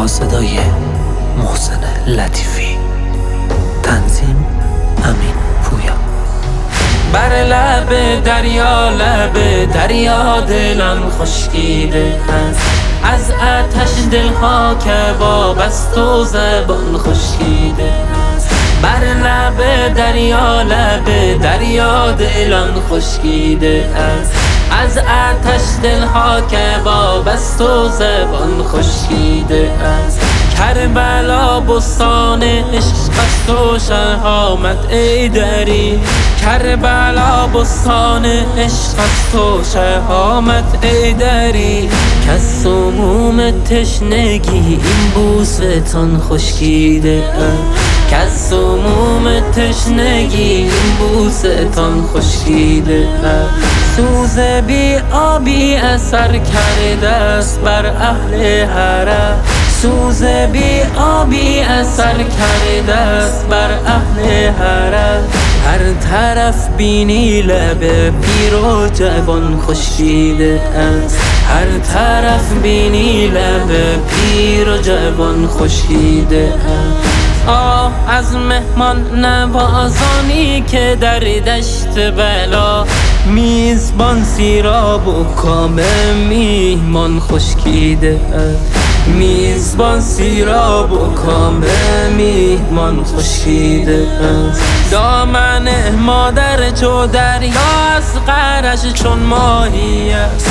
با صدای محسن لطیفی، تنظیم امین پویا. بر لب دریا دلم خشکیده است، از آتش دلها که وابست و زبان خشکیده است. بر لب دریا دلم خشکیده است، از آتش دلها که وابست و زبان خشکیده است. کربلا بستان عشق است و شهامت ای دری، کربلا بستان عشق است و شهامت ای دری. کز سموم تشنگی این بوستان خشکیده است، کز سموم تشنگی این بوستان خشکیده است. سوز بی آبی اثر کرده است بر اهل حرم، سوز بی آبی اثر کرده است بر اهل حرم. هر طرف بینی لب پیر و جوان خشکیده است، هر طرف بینی لب پیر و جوان خشکیده است. آه از مهمان نوازانی که در دشت بلا، میزبان سیراب و کام میهمان خشکیده است، میزبان سیراب و کام میهمان خشکیده است. دامن مادر چو دریاست، غرش چون ماهی است.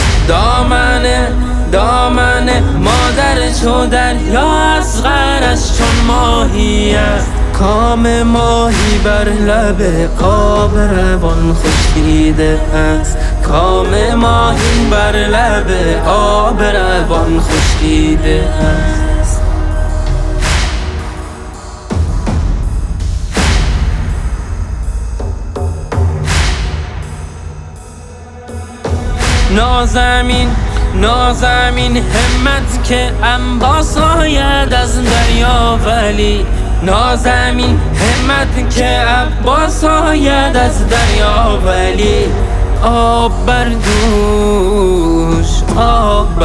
دامن مادر چو دریاست، غرش چون ماهی است. کام ماهی بر لب آب روان خشکیده است، کام ماهی بر لب آب روان خشکیده است. نازمین همت که انباس آید از دریا ولی، نازمین همت که عباس آید از دریا ولی. آب بردوش، آب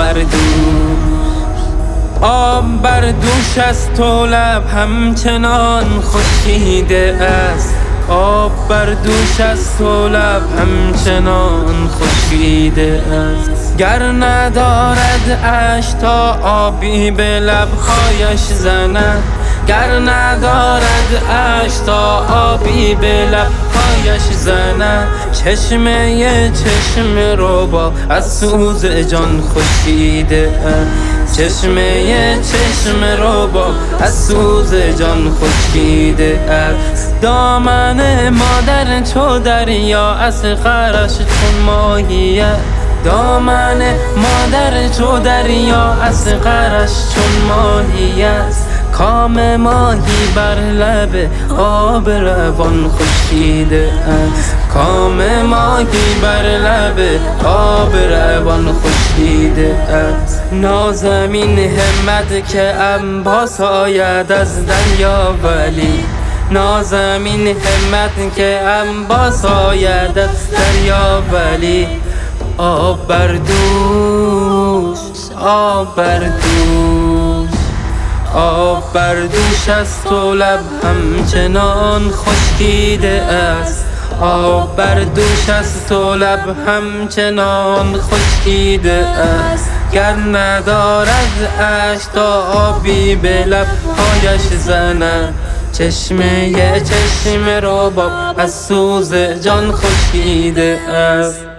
بردوش از تو لب همچنان خشکیده است، آب بردوش از تو لب همچنان خشکیده است. گر ندارد اش تا آبی به لبهایش زند، گر ندارد اش تا آبی به لبهایش زند. چشم رو با از سوز جان خشکیده است، چشم رو با از سوز جان خشکیده است. دامن مادر چو دریا از غرش چون ماهی است، دامن مادر چو دریا از غرش چون ماهی است. کام ماهی بر لب آب روان خشکیده است، کام ماهی بر لب آب روان خشکیده است. نازمین همت که انباس آید از دریا ولی، نازمین همت که انباس آید از دریا ولی. آب بردوش، آب بردوش از تو لب همچنان خشکیده است، آب بردوش از تو لب همچنان خشکیده است. گر ندارد اش تا آبی به لبهایش زند، چشم رو با از سوز جان خشکیده است.